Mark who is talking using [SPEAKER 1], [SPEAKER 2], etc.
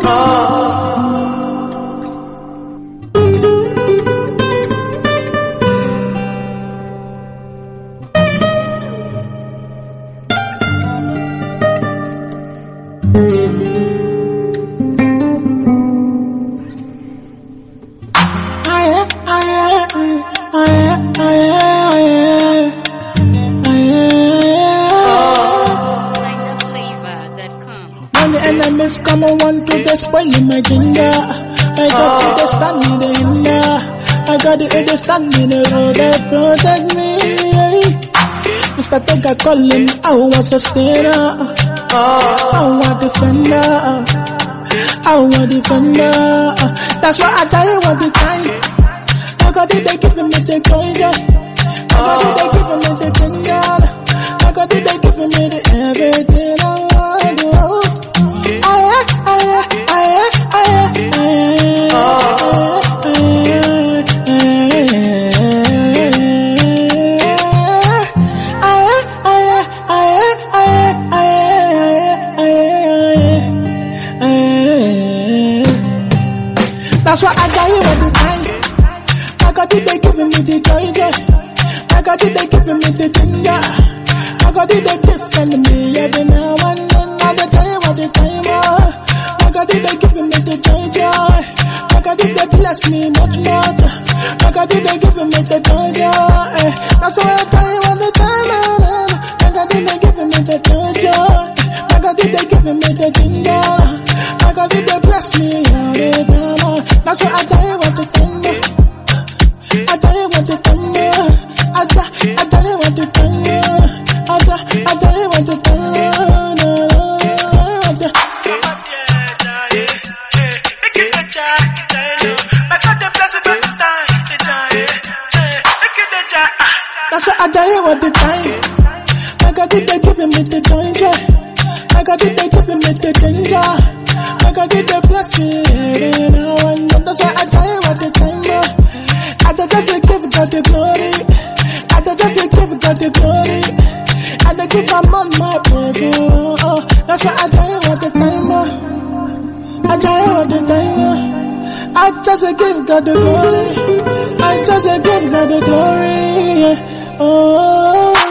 [SPEAKER 1] When the enemies come and want to despoil my ginger, I got to the stand in the hinder. I got to stand in the road that protect me. Mr. Tega calling, I was a sustainer, I was a defender, I was a defender. That's why I tell you what the time. I got it, they giving me the ginger. I got it, they giving me the ginger. I got it, they giving me the everything I want. That's why I got you all the time. I got it, they giving me the joy. I got it, they giving me the ginger. I got it, they defend me every now and then. I tell you what the time. I got it, they giving me the joy. I got it, they bless me much more. I got it, they giving me the joy. That's why I tell you what the time. I got it, they giving me the joy. I got it, they giving me the ginger. I got it, they bless me all the time. That's why I tell you what the time. I tell you what the time. I tell you what the time. I tell you what the time. That's why I tell you what the time. I got it, they giving me the ginger. I got it, they giving me the ginger. I got it, they bless me every now and then. That's why I tell you what the time. I just give God the glory. I just give God the glory. I give him on my praise. That's why I tell you what the time. I tell you what the time. I just give God the glory. I just give God the glory. Oh.